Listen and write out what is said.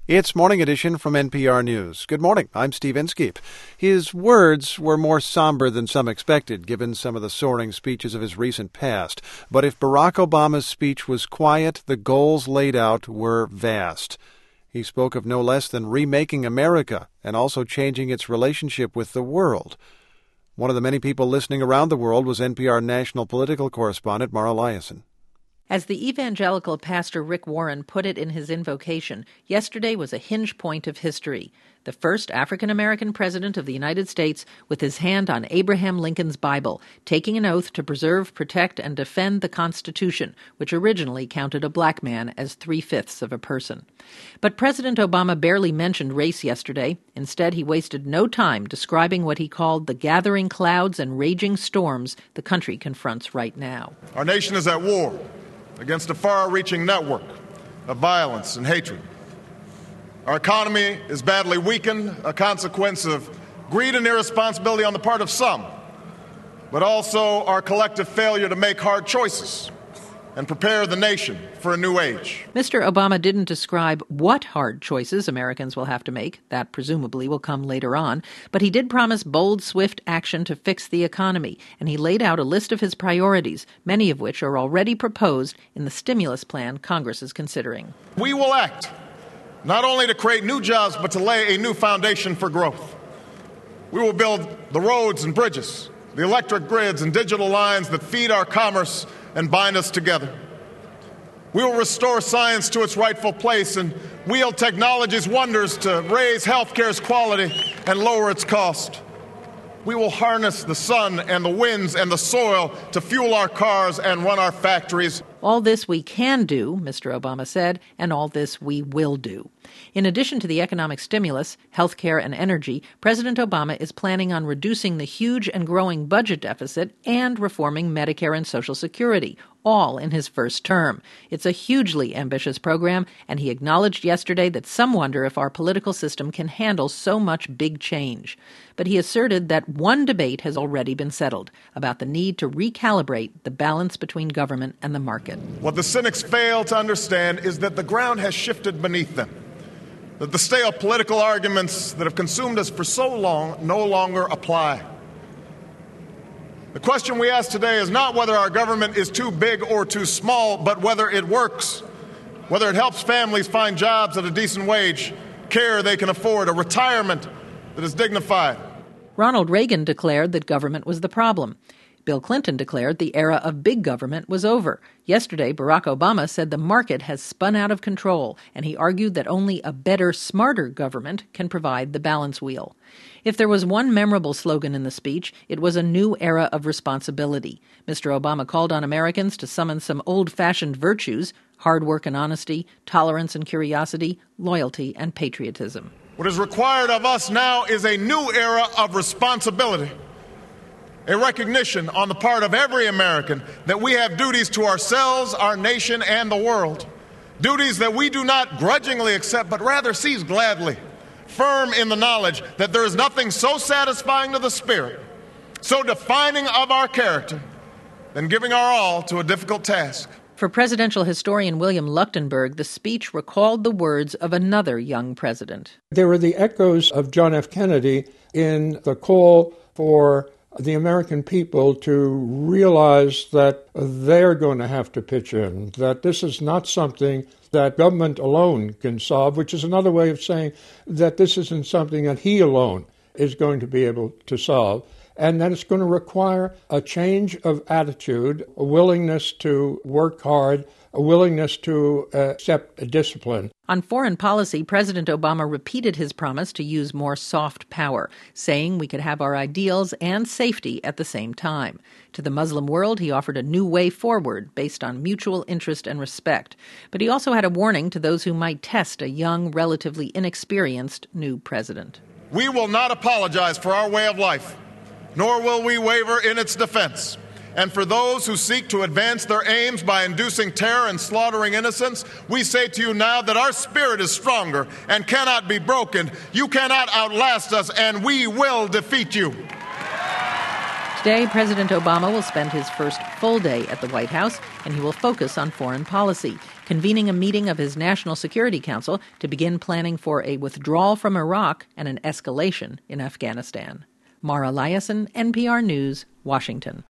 It's Morning Edition from NPR News. Good morning. I'm Steve Inskeep. His words were more somber than some expected, given some of the soaring speeches of his recent past. But if Barack Obama's speech was quiet, the goals laid out were vast. He spoke of no less than remaking America and also changing its relationship with the world. One of the many people listening around the world was NPR national political correspondent Mara Liasson. As the evangelical pastor Rick Warren put it in his invocation, yesterday was a hinge point of history. The first African-American president of the United States with his hand on Abraham Lincoln's Bible, taking an oath to preserve, protect, and defend the Constitution, which originally counted a black man as 3/5 of a person. But President Obama barely mentioned race yesterday. Instead, he wasted no time describing what he called the gathering clouds and raging storms the country confronts right now. Our nation is at war against a far-reaching network of violence and hatred. Our economy is badly weakened, a consequence of greed and irresponsibility on the part of some, but also our collective failure to make hard choices and prepare the nation for a new age. Mr. Obama didn't describe what hard choices Americans will have to make. That presumably will come later on. But he did promise bold, swift action to fix the economy, and he laid out a list of his priorities, many of which are already proposed in the stimulus plan Congress is considering. We will act not only to create new jobs, but to lay a new foundation for growth. We will build the roads and bridges, the electric grids and digital lines that feed our commerce and bind us together. We will restore science to its rightful place and wield technology's wonders to raise healthcare's quality and lower its cost. We will harness the sun and the winds and the soil to fuel our cars and run our factories. All this we can do, Mr. Obama said, and all this we will do. In addition to the economic stimulus, health care, and energy, President Obama is planning on reducing the huge and growing budget deficit and reforming Medicare and Social Security, all in his first term. It's a hugely ambitious program, and he acknowledged yesterday that some wonder if our political system can handle so much big change. But he asserted that one debate has already been settled about the need to recalibrate the balance between government and the market. What the cynics fail to understand is that the ground has shifted beneath them, that the stale political arguments that have consumed us for so long no longer apply. The question we ask today is not whether our government is too big or too small, but whether it works, whether it helps families find jobs at a decent wage, care they can afford, a retirement that is dignified. Ronald Reagan declared that government was the problem. Bill Clinton declared the era of big government was over. Yesterday, Barack Obama said the market has spun out of control, and he argued that only a better, smarter government can provide the balance wheel. If there was one memorable slogan in the speech, it was a new era of responsibility. Mr. Obama called on Americans to summon some old-fashioned virtues: hard work and honesty, tolerance and curiosity, loyalty and patriotism. What is required of us now is a new era of responsibility. A recognition on the part of every American that we have duties to ourselves, our nation, and the world. Duties that we do not grudgingly accept, but rather seize gladly, firm in the knowledge that there is nothing so satisfying to the spirit, so defining of our character, than giving our all to a difficult task. For presidential historian William Leuchtenberg, the speech recalled the words of another young president. There were the echoes of John F. Kennedy in the call for the American people to realize that they're going to have to pitch in, that this is not something that government alone can solve, which is another way of saying that this isn't something that he alone is going to be able to solve, and that it's going to require a change of attitude, a willingness to work hard, a willingness to accept discipline. On foreign policy, President Obama repeated his promise to use more soft power, saying we could have our ideals and safety at the same time. To the Muslim world, he offered a new way forward based on mutual interest and respect. But he also had a warning to those who might test a young, relatively inexperienced new president. We will not apologize for our way of life, nor will we waver in its defense. And for those who seek to advance their aims by inducing terror and slaughtering innocents, we say to you now that our spirit is stronger and cannot be broken. You cannot outlast us, and we will defeat you. day, President Obama will spend his first full day at the White House, and he will focus on foreign policy, convening a meeting of his National Security Council to begin planning for a withdrawal from Iraq and an escalation in Afghanistan. Mara Liasson, NPR News, Washington.